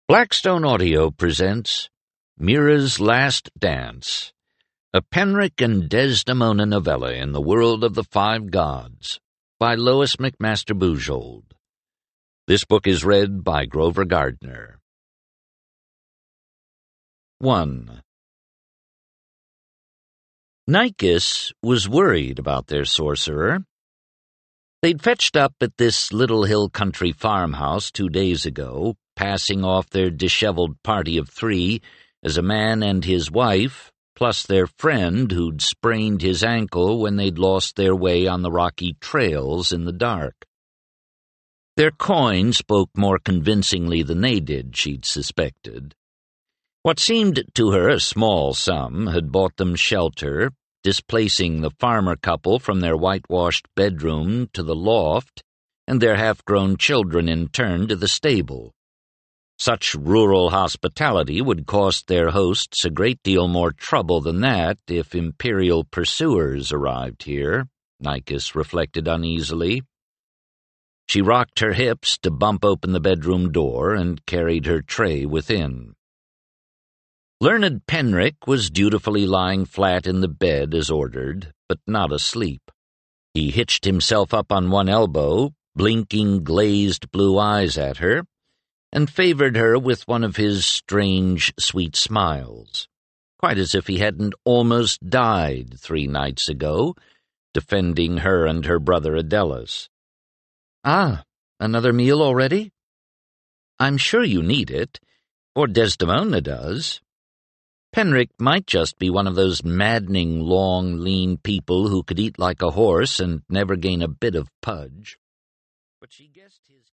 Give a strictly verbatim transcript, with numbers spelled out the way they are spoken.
Blackstone Audio presents Mira's Last Dance, a Penrick and Desdemona novella in the world of the Five Gods, by Lois McMaster Bujold. This book is read by Grover Gardner. one. Nycus was worried about their sorcerer. They'd fetched up at this little hill country farmhouse two days ago, passing off their disheveled party of three as a man and his wife, plus their friend who'd sprained his ankle when they'd lost their way on the rocky trails in the dark. Their coin spoke more convincingly than they did, she'd suspected. What seemed to her a small sum had bought them shelter, displacing the farmer couple from their whitewashed bedroom to the loft, and their half-grown children in turn to the stable. Such rural hospitality would cost their hosts a great deal more trouble than that if imperial pursuers arrived here, Nycus reflected uneasily. She rocked her hips to bump open the bedroom door and carried her tray within. Learned Penrick was dutifully lying flat in the bed as ordered, but not asleep. He hitched himself up on one elbow, blinking glazed blue eyes at her, and favored her with one of his strange, sweet smiles, quite as if he hadn't almost died three nights ago, defending her and her brother Adelas. "Ah, another meal already? I'm sure you need it, or Desdemona does." Penrick might just be one of those maddening, long, lean people who could eat like a horse and never gain a bit of pudge. But she guessed his